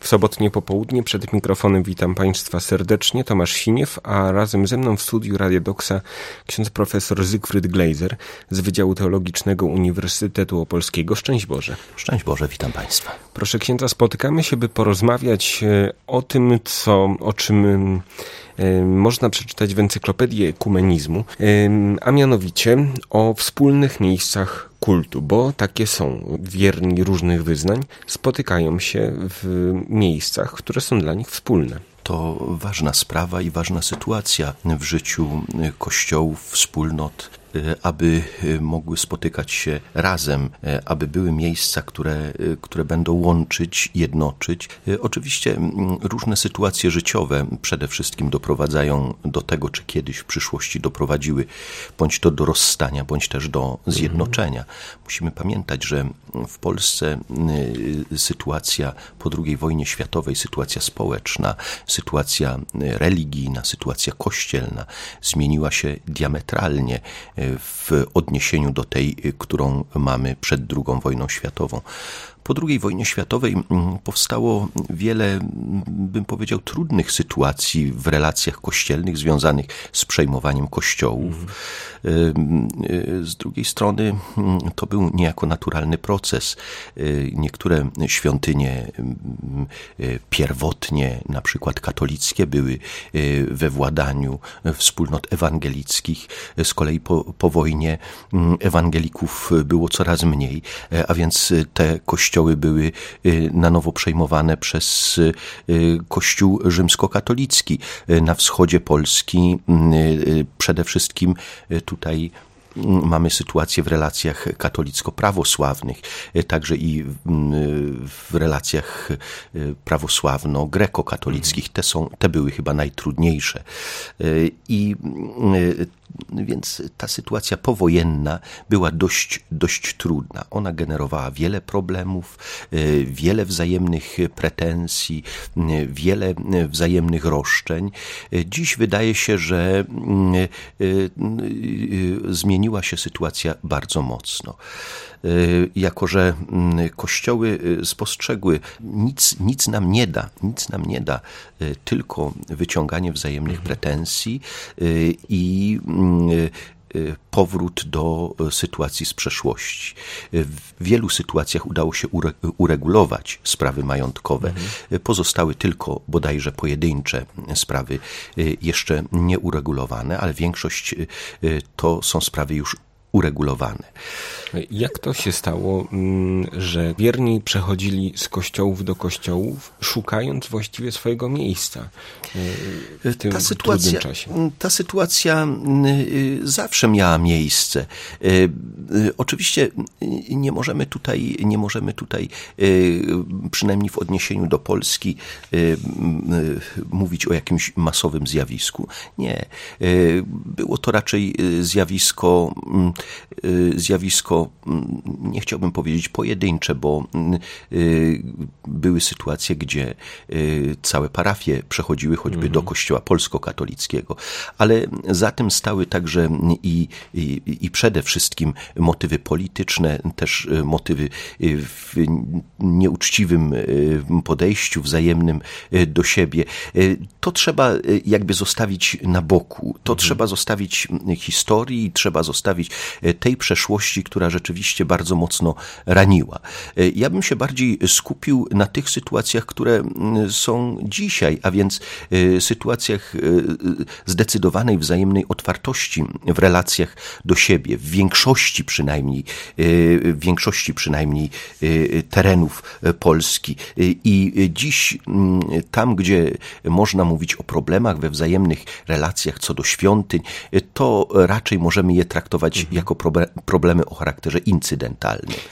W sobotnie popołudnie przed mikrofonem witam Państwa serdecznie, Tomasz Siniew, a razem ze mną w studiu Radia Doksa ksiądz profesor Zygfryd Glejzer z Wydziału Teologicznego Uniwersytetu Opolskiego. Szczęść Boże. Szczęść Boże, witam Państwa. Proszę księdza, spotykamy się, by porozmawiać o tym, o czym można przeczytać w encyklopedii ekumenizmu, a mianowicie o wspólnych miejscach kultu, bo takie są. Wierni różnych wyznań spotykają się w miejscach, które są dla nich wspólne. To ważna sprawa i ważna sytuacja w życiu kościołów, wspólnot, aby mogły spotykać się razem, aby były miejsca, które będą łączyć, jednoczyć. Oczywiście różne sytuacje życiowe przede wszystkim doprowadzają do tego, czy kiedyś w przyszłości doprowadziły bądź to do rozstania, bądź też do zjednoczenia. Musimy pamiętać, że w Polsce sytuacja po II wojnie światowej, sytuacja społeczna, sytuacja religijna, sytuacja kościelna zmieniła się diametralnie w odniesieniu do tej, którą mamy przed II wojną światową. Po II wojnie światowej powstało wiele, bym powiedział, trudnych sytuacji w relacjach kościelnych związanych z przejmowaniem kościołów. Z drugiej strony to był niejako naturalny proces. Niektóre świątynie pierwotnie, na przykład katolickie, były we władaniu wspólnot ewangelickich. Z kolei po wojnie ewangelików było coraz mniej, a więc te kościoły były na nowo przejmowane przez Kościół rzymskokatolicki. Na wschodzie Polski przede wszystkim tutaj mamy sytuację w relacjach katolicko-prawosławnych, także i w relacjach prawosławno-greko-katolickich. Te były chyba najtrudniejsze. Więc ta sytuacja powojenna była dość trudna. Ona generowała wiele problemów, wiele wzajemnych pretensji, wiele wzajemnych roszczeń. Dziś wydaje się, że zmieniła się sytuacja bardzo mocno. Jako że kościoły spostrzegły, nic nam nie da tylko wyciąganie wzajemnych pretensji i powrót do sytuacji z przeszłości. W wielu sytuacjach udało się uregulować sprawy majątkowe. Pozostały tylko bodajże pojedyncze sprawy jeszcze nieuregulowane, ale większość to są sprawy już uregulowane. Jak to się stało, że wierni przechodzili z kościołów do kościołów, szukając właściwie swojego miejsca w tym trudnym czasie? Ta sytuacja zawsze miała miejsce. Oczywiście nie możemy tutaj przynajmniej w odniesieniu do Polski mówić o jakimś masowym zjawisku. Nie. Było to raczej zjawisko, nie chciałbym powiedzieć pojedyncze, bo były sytuacje, gdzie całe parafie przechodziły choćby do kościoła polsko-katolickiego, ale za tym stały także i przede wszystkim motywy polityczne, też motywy w nieuczciwym podejściu wzajemnym do siebie. To trzeba jakby zostawić na boku. To trzeba zostawić historii, trzeba zostawić tej przeszłości, która rzeczywiście bardzo mocno raniła. Ja bym się bardziej skupił na tych sytuacjach, które są dzisiaj, a więc sytuacjach zdecydowanej wzajemnej otwartości w relacjach do siebie, w większości przynajmniej terenów Polski. I dziś tam, gdzie można mówić o problemach we wzajemnych relacjach co do świątyń, to raczej możemy je traktować jako problemy o charakterze incydentalnym.